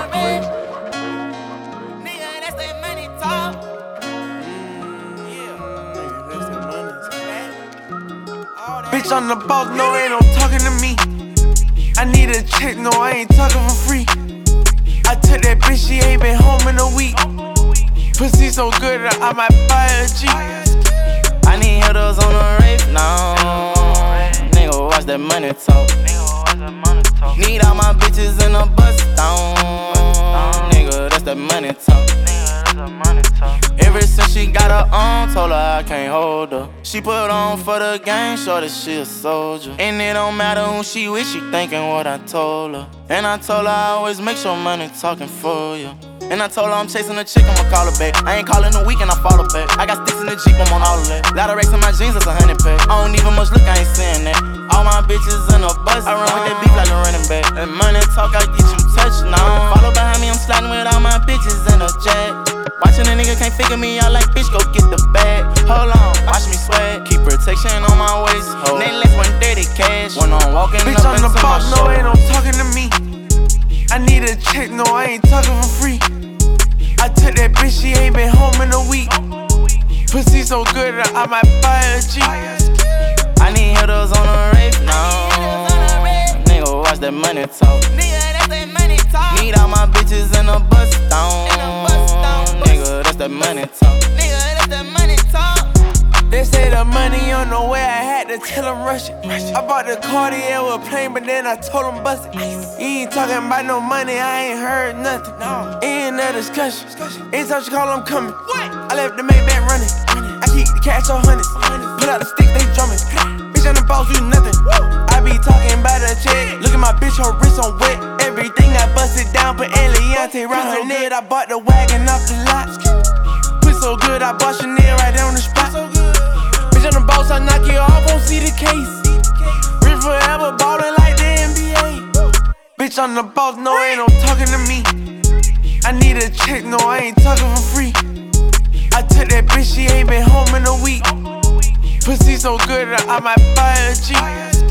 rich. Nigga, that's that money talk. Bitch, I'm the boss, no, ain't no talking to me. I need a check, no, I ain't talking for free. I took that bitch, she ain't been home in a week. Pussy so good, I might buy a G. I need hitters on the rape now. Nigga, watch that money talk. Need all my bitches in a bus down. Nigga, that's that money talk. Ever since she got her on, told her I can't hold her. She put on for the game, sure that she a soldier. And it don't matter who she with, she thinking what I told her. And I told her I always make sure money talking for you. And I told her I'm chasing a chick, I'ma call her back. I ain't calling a weekend, I follow back. I got sticks in the Jeep, I'm on all of that. Lot of racks in my jeans, that's 100 pack. I don't even much look, I ain't saying that. All my bitches in a bus, I run with that beef like a running back. That money talk, I get you touched now. Follow behind me, I'm sliding with all my bitches in a jet. Watching a nigga can't figure me out like bitch, go get the bag. Hold on, watch me swag. Keep protection on my waist. Nameless 130 cash. When I'm walking Bitch, up I'm the into my boss, show. no, ain't no talking to me. I need a check, no, I ain't talking for free. I took that bitch, she ain't been home in a week. Pussy so good, I might buy a G. I need hitters on the rape now. Nigga, watch that money talk. Need all my bitches in a bus down. Nigga, that's that money talk. They say the money on the way, I had to tell them rush it. I bought the Cartier with a plane, but then I told them bust it. You ain't talking about no money, I ain't heard nothing. Ain't no discussion. Anytime she call, I'm coming. I left the Maybach running. I keep the cash on hundreds. Pull out the stick, they drumming. Bitch, I'm the boss, you nothing. I be talking about a check. Look at my bitch, her wrist on wet. Everything I busted down, put Eliante round her neck. I bought the wagon off the lot. Put so good, I bought Chanel right there on the spot. Bitch, I'm the boss, I knock you off, won't see the case. Rich forever, ballin' like the NBA. Bitch, I'm the boss, no, ain't no talking to me. I need a check, no, I ain't talking for free. I took that bitch, she ain't been home in a week. Pussy so good, I might buy a G.